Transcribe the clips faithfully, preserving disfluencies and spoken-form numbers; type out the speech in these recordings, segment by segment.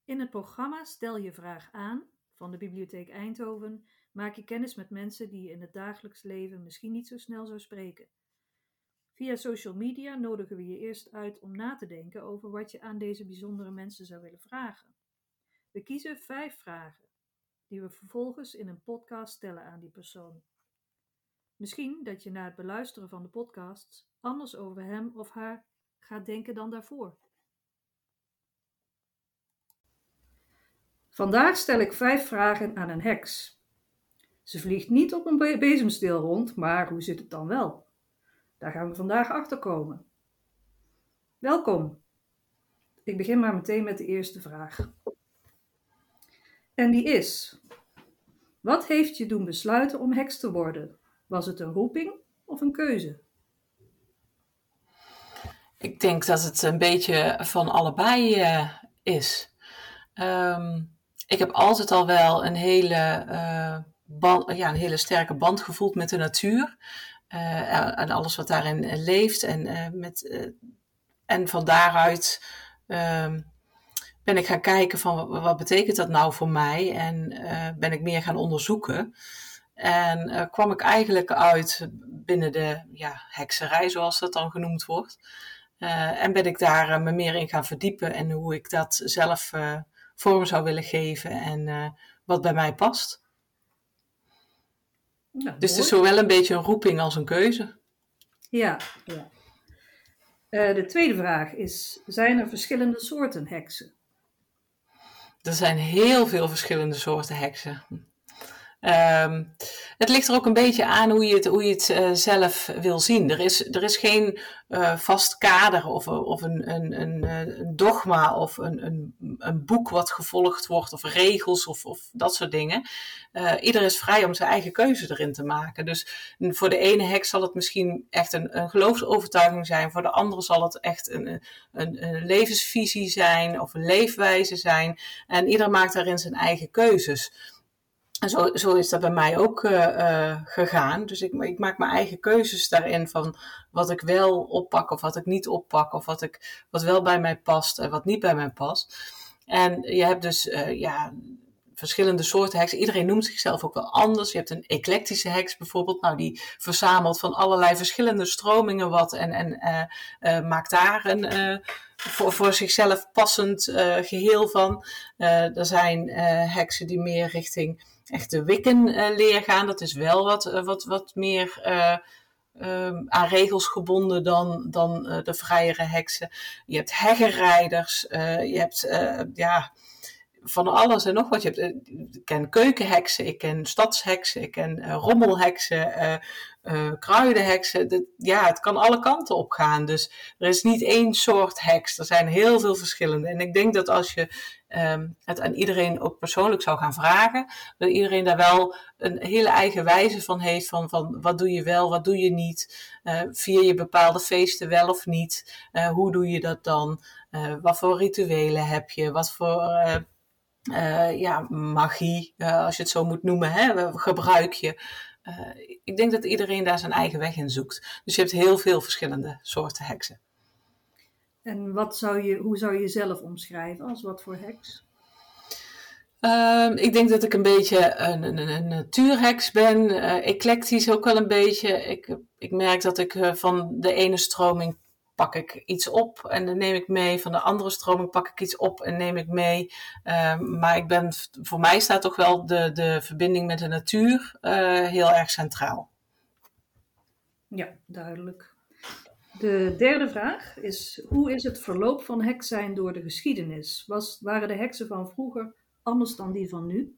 In het programma Stel je vraag aan van de Bibliotheek Eindhoven maak je kennis met mensen die je in het dagelijks leven misschien niet zo snel zou spreken. Via social media nodigen we je eerst uit om na te denken over wat je aan deze bijzondere mensen zou willen vragen. We kiezen vijf vragen, die we vervolgens in een podcast stellen aan die persoon. Misschien dat je na het beluisteren van de podcast anders over hem of haar gaat denken dan daarvoor. Vandaag stel ik vijf vragen aan een heks. Ze vliegt niet op een be- bezemsteel rond, maar hoe zit het dan wel? Daar gaan we vandaag achter komen. Welkom. Ik begin maar meteen met de eerste vraag. En die is: wat heeft je doen besluiten om heks te worden? Was het een roeping of een keuze? Ik denk dat het een beetje van allebei uh, is. Um, ik heb altijd al wel een hele, uh, band, ja, een hele sterke band gevoeld met de natuur. Uh, en alles wat daarin leeft. En, uh, met, uh, en van daaruit uh, ben ik gaan kijken van wat, wat betekent dat nou voor mij? En uh, ben ik meer gaan onderzoeken. En uh, kwam ik eigenlijk uit binnen de ja, hekserij, zoals dat dan genoemd wordt. Uh, en ben ik daar uh, me meer in gaan verdiepen en hoe ik dat zelf uh, vorm zou willen geven en uh, wat bij mij past. Nou, dus mooi. Het is zowel een beetje een roeping als een keuze. Ja, ja. Uh, de tweede vraag is: zijn er verschillende soorten heksen? Er zijn heel veel verschillende soorten heksen. Um, het ligt er ook een beetje aan hoe je het, hoe je het uh, zelf wil zien. Er is, er is geen uh, vast kader of, of een, een, een, een dogma of een, een, een boek wat gevolgd wordt of regels of, of dat soort dingen. Uh, ieder is vrij om zijn eigen keuze erin te maken. Dus voor de ene heks zal het misschien echt een, een geloofsovertuiging zijn. Voor de andere zal het echt een, een, een levensvisie zijn of een leefwijze zijn. En ieder maakt daarin zijn eigen keuzes. En zo, zo is dat bij mij ook uh, uh, gegaan. Dus ik, ik maak mijn eigen keuzes daarin van wat ik wel oppak of wat ik niet oppak. Of wat, ik, wat wel bij mij past en wat niet bij mij past. En je hebt dus uh, ja, verschillende soorten heksen. Iedereen noemt zichzelf ook wel anders. Je hebt een eclectische heks bijvoorbeeld. Nou, die verzamelt van allerlei verschillende stromingen wat. En, en uh, uh, maakt daar een uh, voor, voor zichzelf passend uh, geheel van. Uh, er zijn uh, heksen die meer richting echt de Wiccan-leer gaan. Dat is wel wat, wat, wat meer uh, uh, aan regels gebonden dan, dan uh, de vrijere heksen. Je hebt heggenrijders. Uh, je hebt uh, ja, van alles en nog wat. Je hebt, uh, ik ken keukenheksen, ik ken stadsheksen, ik ken uh, rommelheksen, uh, uh, kruidenheksen. De, ja, het kan alle kanten op gaan. Dus er is niet één soort heks. Er zijn heel veel verschillende. En ik denk dat als je Um, het aan iedereen ook persoonlijk zou gaan vragen, dat iedereen daar wel een hele eigen wijze van heeft van, van wat doe je wel, wat doe je niet, uh, vier je bepaalde feesten wel of niet, uh, hoe doe je dat dan, uh, wat voor rituelen heb je, wat voor uh, uh, ja, magie, uh, als je het zo moet noemen, hè, gebruik je. Uh, ik denk dat iedereen daar zijn eigen weg in zoekt. Dus je hebt heel veel verschillende soorten heksen. En wat zou je, hoe zou je jezelf omschrijven als wat voor heks? Uh, ik denk dat ik een beetje een, een, een natuurheks ben, uh, eclectisch ook wel een beetje. Ik, ik merk dat ik uh, van de ene stroming pak ik iets op en dan neem ik mee. Van de andere stroming pak ik iets op en neem ik mee. Uh, maar ik ben, voor mij staat toch wel de, de verbinding met de natuur uh, heel erg centraal. Ja, duidelijk. De derde vraag is: hoe is het verloop van heks zijn door de geschiedenis? Was, waren de heksen van vroeger anders dan die van nu?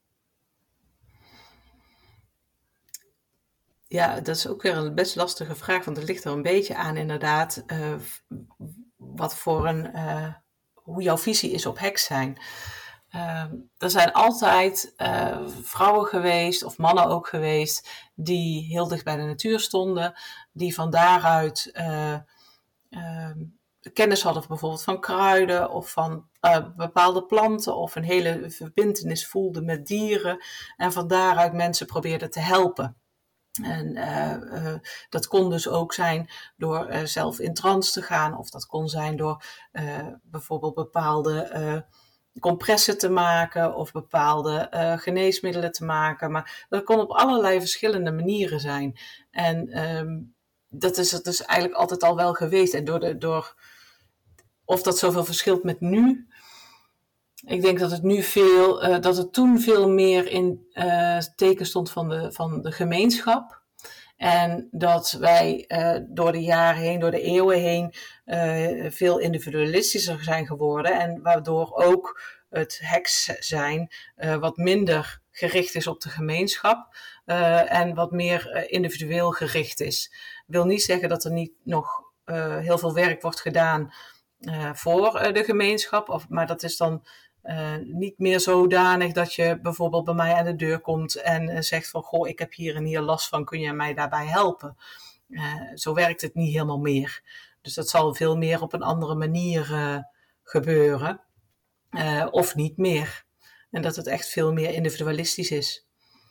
Ja, dat is ook weer een best lastige vraag, want het ligt er een beetje aan inderdaad uh, wat voor een, uh, hoe jouw visie is op heks zijn. Uh, er zijn altijd uh, vrouwen geweest, of mannen ook geweest, die heel dicht bij de natuur stonden, die van daaruit uh, uh, kennis hadden bijvoorbeeld van kruiden of van uh, bepaalde planten of een hele verbintenis voelden met dieren en van daaruit mensen probeerden te helpen. En uh, uh, dat kon dus ook zijn door uh, zelf in trance te gaan, of dat kon zijn door uh, bijvoorbeeld bepaalde compressen te maken of bepaalde uh, geneesmiddelen te maken. Maar dat kon op allerlei verschillende manieren zijn. En um, dat is het dus eigenlijk altijd al wel geweest. En door de, door, of dat zoveel verschilt met nu. Ik denk dat het nu veel, uh, dat het toen veel meer in uh, teken stond van de, van de gemeenschap. En dat wij uh, door de jaren heen, door de eeuwen heen, uh, veel individualistischer zijn geworden. En waardoor ook het heks zijn uh, wat minder gericht is op de gemeenschap. Uh, en wat meer uh, individueel gericht is. Wil niet zeggen dat er niet nog uh, heel veel werk wordt gedaan uh, voor uh, de gemeenschap. Of, maar dat is dan uh, niet meer zodanig dat je bijvoorbeeld bij mij aan de deur komt en uh, zegt van goh, ik heb hier en hier last van, kun je mij daarbij helpen? Uh, zo werkt het niet helemaal meer. Dus dat zal veel meer op een andere manier uh, gebeuren. Uh, of niet meer. En dat het echt veel meer individualistisch is.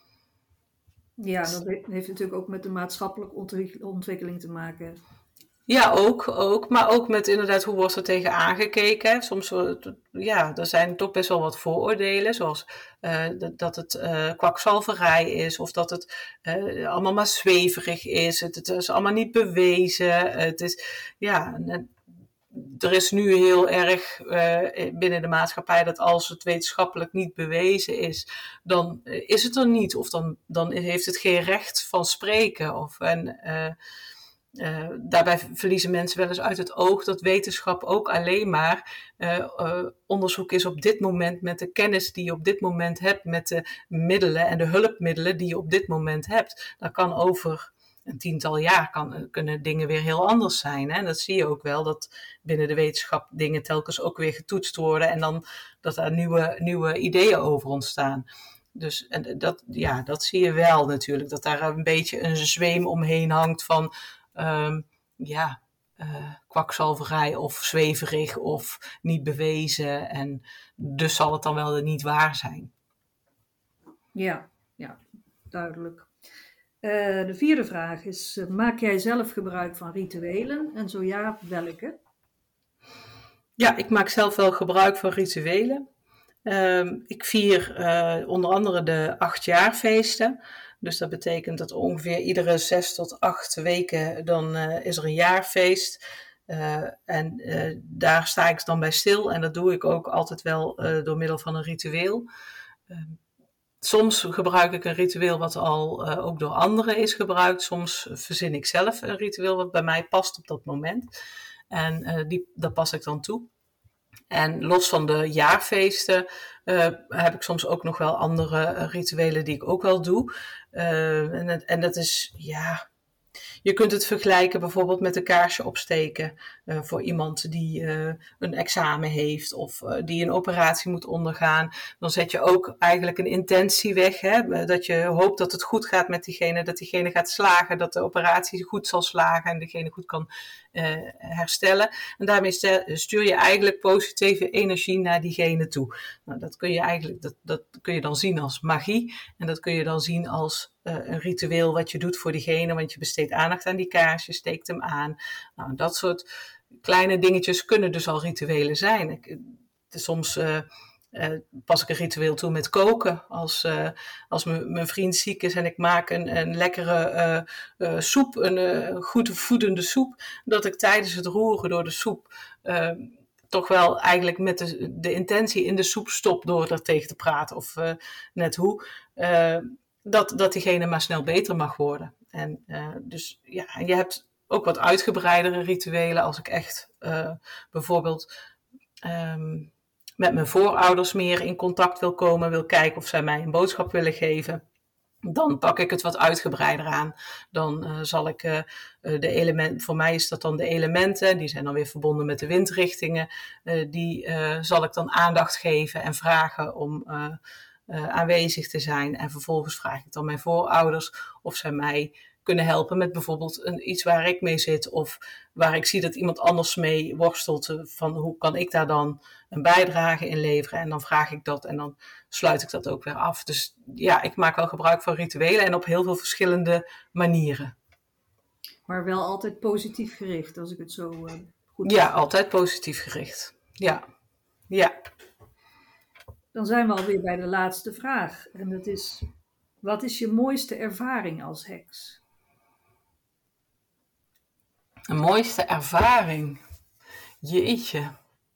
Ja, dat heeft natuurlijk ook met de maatschappelijke ontwikkeling te maken. Ja, ook, ook. Maar ook met inderdaad hoe wordt er tegen aangekeken. Soms, ja, er zijn toch best wel wat vooroordelen. Zoals uh, dat het uh, kwakzalverij is. Of dat het uh, allemaal maar zweverig is. Het, het is allemaal niet bewezen. Het is, ja... Er is nu heel erg uh, binnen de maatschappij dat als het wetenschappelijk niet bewezen is, dan uh, is het er niet. Of dan, dan heeft het geen recht van spreken. Of, en uh, uh, daarbij verliezen mensen wel eens uit het oog dat wetenschap ook alleen maar uh, uh, onderzoek is op dit moment met de kennis die je op dit moment hebt, met de middelen en de hulpmiddelen die je op dit moment hebt. Dat kan over een tiental jaar kan, kunnen dingen weer heel anders zijn. Hè? En dat zie je ook wel, dat binnen de wetenschap dingen telkens ook weer getoetst worden en dan dat er nieuwe, nieuwe ideeën over ontstaan. Dus en dat, ja, dat zie je wel natuurlijk, dat daar een beetje een zweem omheen hangt van um, ja, uh, kwakzalverij of zweverig of niet bewezen. En dus zal het dan wel niet waar zijn. Ja, ja, duidelijk. Uh, de vierde vraag is, uh, maak jij zelf gebruik van rituelen? En zo ja, welke? Ja, ik maak zelf wel gebruik van rituelen. Uh, ik vier uh, onder andere de achtjaarfeesten. Dus dat betekent dat ongeveer iedere zes tot acht weken dan uh, is er een jaarfeest. Uh, en uh, daar sta ik dan bij stil. En dat doe ik ook altijd wel uh, door middel van een ritueel. Uh, Soms gebruik ik een ritueel wat al uh, ook door anderen is gebruikt. Soms verzin ik zelf een ritueel wat bij mij past op dat moment. En uh, die, dat pas ik dan toe. En los van de jaarfeesten uh, heb ik soms ook nog wel andere rituelen die ik ook wel doe. Uh, en, en dat is, ja... Je kunt het vergelijken bijvoorbeeld met een kaarsje opsteken uh, voor iemand die uh, een examen heeft of uh, die een operatie moet ondergaan. Dan zet je ook eigenlijk een intentie weg, hè? Dat je hoopt dat het goed gaat met diegene, dat diegene gaat slagen, dat de operatie goed zal slagen en diegene goed kan uh, herstellen. En daarmee stuur je eigenlijk positieve energie naar diegene toe. Nou, dat kun je eigenlijk, dat, dat kun je dan zien als magie en dat kun je dan zien als Uh, een ritueel wat je doet voor diegene, want je besteedt aandacht aan die kaars, je steekt hem aan. Nou, dat soort kleine dingetjes kunnen dus al rituelen zijn. Ik, soms uh, uh, pas ik een ritueel toe met koken. Als, uh, als mijn vriend ziek is en ik maak een, een lekkere uh, uh, soep, een uh, goed voedende soep, dat ik tijdens het roeren door de soep uh, toch wel eigenlijk met de, de intentie in de soep stop door er tegen te praten of uh, net hoe. Uh, Dat, dat diegene maar snel beter mag worden. En uh, dus ja, je hebt ook wat uitgebreidere rituelen. Als ik echt uh, bijvoorbeeld um, met mijn voorouders meer in contact wil komen, wil kijken of zij mij een boodschap willen geven, dan pak ik het wat uitgebreider aan. Dan uh, zal ik uh, de elementen, voor mij is dat dan de elementen, die zijn dan weer verbonden met de windrichtingen, uh, die uh, zal ik dan aandacht geven en vragen om Uh, Uh, aanwezig te zijn. En vervolgens vraag ik dan mijn voorouders of zij mij kunnen helpen met bijvoorbeeld een, iets waar ik mee zit of waar ik zie dat iemand anders mee worstelt. Van hoe kan ik daar dan een bijdrage in leveren? En dan vraag ik dat en dan sluit ik dat ook weer af. Dus ja, ik maak wel gebruik van rituelen en op heel veel verschillende manieren. Maar wel altijd positief gericht, als ik het zo uh, goed Ja, altijd positief gericht. Ja, ja. Dan zijn we alweer bij de laatste vraag. En dat is, wat is je mooiste ervaring als heks? Een mooiste ervaring? Jeetje.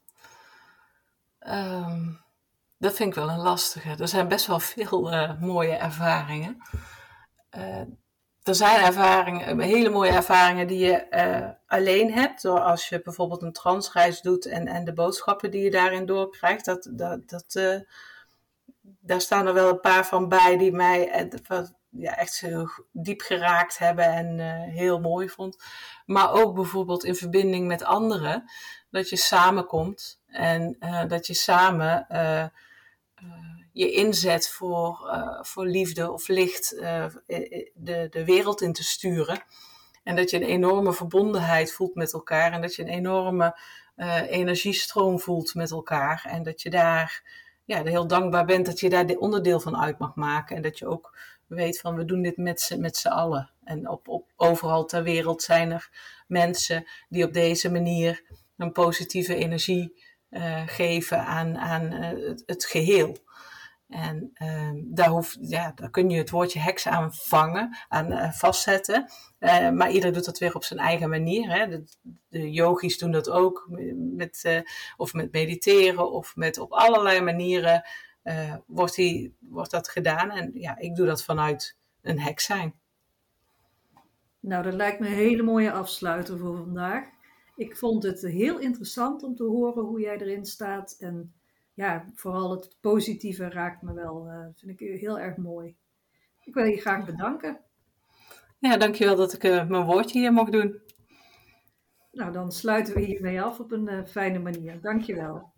Um, dat vind ik wel een lastige. Er zijn best wel veel uh, mooie ervaringen. Uh, er zijn ervaringen, hele mooie ervaringen die je uh, alleen hebt. Door als je bijvoorbeeld een transreis doet en, en de boodschappen die je daarin doorkrijgt. Dat, dat, dat, uh, daar staan er wel een paar van bij die mij uh, ja, echt zo diep geraakt hebben en uh, heel mooi vond. Maar ook bijvoorbeeld in verbinding met anderen. Dat je samenkomt en uh, dat je samen uh, uh, je inzet voor, uh, voor liefde of licht uh, de, de wereld in te sturen. En dat je een enorme verbondenheid voelt met elkaar. En dat je een enorme uh, energiestroom voelt met elkaar. En dat je daar ja, heel dankbaar bent dat je daar de onderdeel van uit mag maken. En dat je ook weet van we doen dit met z'n, met z'n allen. En op, op, overal ter wereld zijn er mensen die op deze manier een positieve energie uh, geven aan, aan uh, het, het geheel. En uh, daar, hoef, ja, daar kun je het woordje heks aan vangen, aan uh, vastzetten. Uh, maar ieder doet dat weer op zijn eigen manier. Hè. De, de yogis doen dat ook, met, uh, of met mediteren, of met op allerlei manieren uh, wordt, die, wordt dat gedaan. En ja, ik doe dat vanuit een heks zijn. Nou, dat lijkt me een hele mooie afsluiter voor vandaag. Ik vond het heel interessant om te horen hoe jij erin staat. En ja, vooral het positieve raakt me wel. Uh, vind ik heel erg mooi. Ik wil je graag bedanken. Ja, dankjewel dat ik uh, mijn woordje hier mocht doen. Nou, dan sluiten we hiermee af op een uh, fijne manier. Dankjewel.